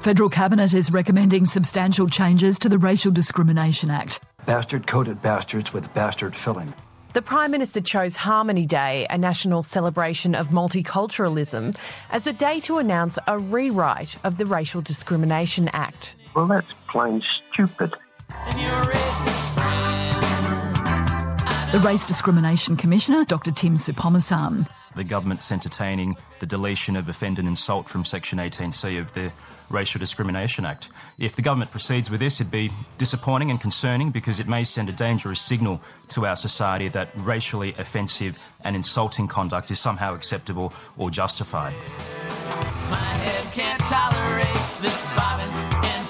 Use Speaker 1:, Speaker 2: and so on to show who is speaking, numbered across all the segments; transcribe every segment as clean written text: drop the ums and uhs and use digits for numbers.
Speaker 1: Federal Cabinet is recommending substantial changes to the Racial Discrimination Act.
Speaker 2: Bastard-coated bastards with bastard filling.
Speaker 3: The Prime Minister chose Harmony Day, a national celebration of multiculturalism, as a day to announce a rewrite of the Racial Discrimination Act.
Speaker 4: Well, that's plain stupid.
Speaker 1: The Race Discrimination Commissioner, Dr Tim Soutphommasane.
Speaker 5: The government's entertaining the deletion of offend and insult from Section 18C of the Racial Discrimination Act. If the government proceeds with this, it'd be disappointing and concerning because it may send a dangerous signal to our society that racially offensive and insulting conduct is somehow acceptable or justified.
Speaker 6: My head can't tolerate this bobbing and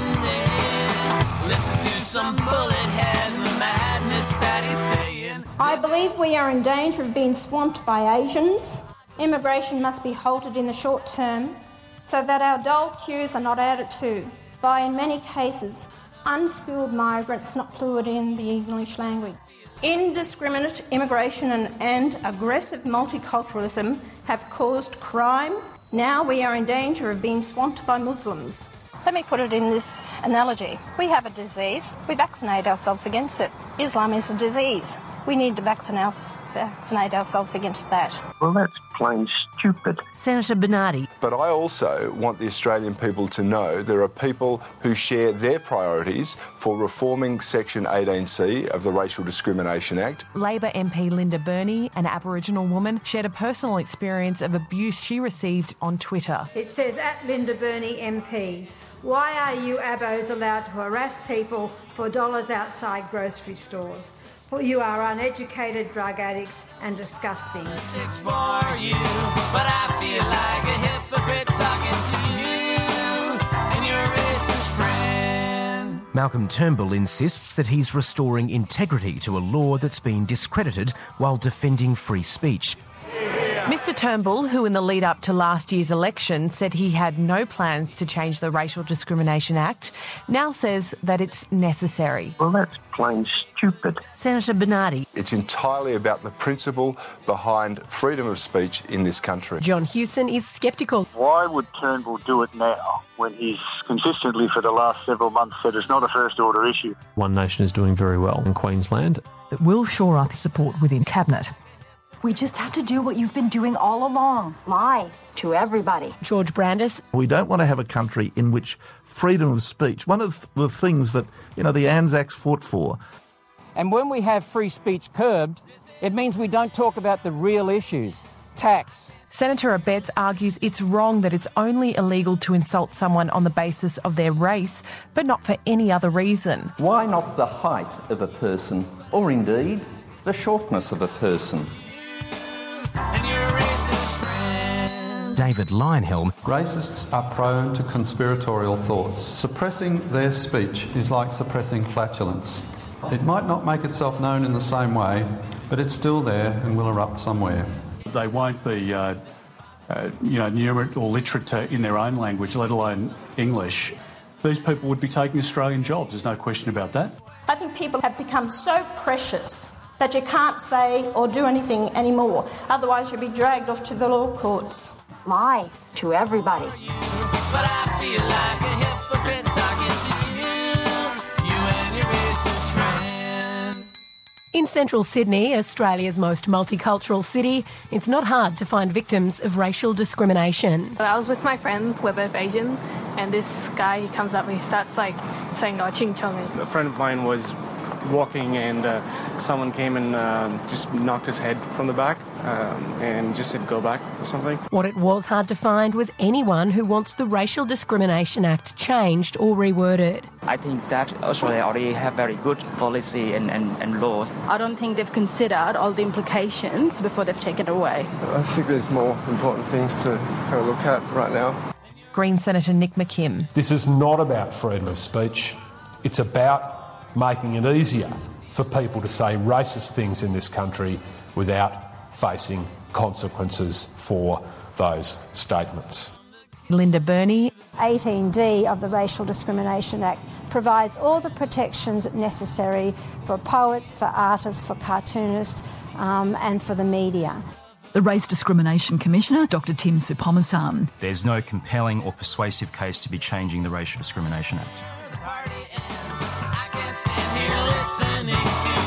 Speaker 6: pretending. Listen to some bullet head, the madness that he's saying.
Speaker 7: I believe we are in danger of being swamped by Asians. Immigration must be halted in the short term so that our dull queues are not added to by, in many cases, unskilled migrants not fluent in the English language. Indiscriminate immigration and aggressive multiculturalism have caused crime. Now we are in danger of being swamped by Muslims. Let me put it in this analogy. We have a disease, we vaccinate ourselves against it. Islam is a disease. We need to vaccinate ourselves against that.
Speaker 4: Well, that's plain stupid.
Speaker 3: Senator Bernardi.
Speaker 8: But I also want the Australian people to know there are people who share their priorities for reforming Section 18C of the Racial Discrimination Act.
Speaker 3: Labor MP Linda Burney, an Aboriginal woman, shared a personal experience of abuse she received on Twitter.
Speaker 9: It says, at Linda Burney MP, why are you abos allowed to harass people for dollars outside grocery stores? For you are uneducated drug addicts and disgusting.
Speaker 6: Politics bore you, but I feel like a hypocrite talking to you and your racist friend.
Speaker 10: Malcolm Turnbull insists that he's restoring integrity to a law that's been discredited while defending free speech.
Speaker 3: Mr Turnbull, who in the lead up to last year's election said he had no plans to change the Racial Discrimination Act, now says that it's necessary.
Speaker 4: Well, that's plain stupid.
Speaker 3: Senator Bernardi.
Speaker 8: It's entirely about the principle behind freedom of speech in this country.
Speaker 3: John Hewson is sceptical.
Speaker 11: Why would Turnbull do it now when he's consistently for the last several months said it's not a first order issue?
Speaker 12: One Nation is doing very well in Queensland.
Speaker 1: It will shore up support within Cabinet.
Speaker 13: We just have to do what you've been doing all along. Lie to everybody.
Speaker 3: George Brandis.
Speaker 14: We don't want to have a country in which freedom of speech, one of the things that, the Anzacs fought for.
Speaker 15: And when we have free speech curbed, it means we don't talk about the real issues. Tax.
Speaker 3: Senator Abetz argues it's wrong that it's only illegal to insult someone on the basis of their race, but not for any other reason.
Speaker 16: Why not the height of a person, or indeed the shortness of a person?
Speaker 10: David Lionhelm.
Speaker 17: Racists are prone to conspiratorial thoughts. Suppressing their speech is like suppressing flatulence. It might not make itself known in the same way, but it's still there and will erupt somewhere.
Speaker 18: They won't be, numerate or literate in their own language, let alone English. These people would be taking Australian jobs, there's no question about that.
Speaker 7: I think people have become so precious that you can't say or do anything anymore. Otherwise you'll be dragged off to the law courts.
Speaker 13: Lie to everybody.
Speaker 6: But I feel like a hypocrite talking to you and your racist friend.
Speaker 19: In central Sydney, Australia's most multicultural city, it's not hard to find victims of racial discrimination.
Speaker 20: I was with my friend, we're both Asian, and this guy, he comes up and he starts saying, ching chong.
Speaker 21: A friend of mine was walking and someone came and just knocked his head from the back and just said go back or something.
Speaker 19: What it was hard to find was anyone who wants the Racial Discrimination Act changed or reworded.
Speaker 22: I think that Australia already have very good policy and laws.
Speaker 23: I don't think they've considered all the implications before they've taken it away.
Speaker 24: I think there's more important things to kind of look at right now.
Speaker 3: Green Senator Nick McKim.
Speaker 25: This is not about freedom of speech. It's about making it easier for people to say racist things in this country without facing consequences for those statements.
Speaker 3: Linda Burney.
Speaker 7: 18D of the Racial Discrimination Act provides all the protections necessary for poets, for artists, for cartoonists, and for the media.
Speaker 1: The Race Discrimination Commissioner, Dr Tim Supamasam.
Speaker 2: There's no compelling or persuasive case to be changing the Racial Discrimination Act.
Speaker 6: I can't stand here listening to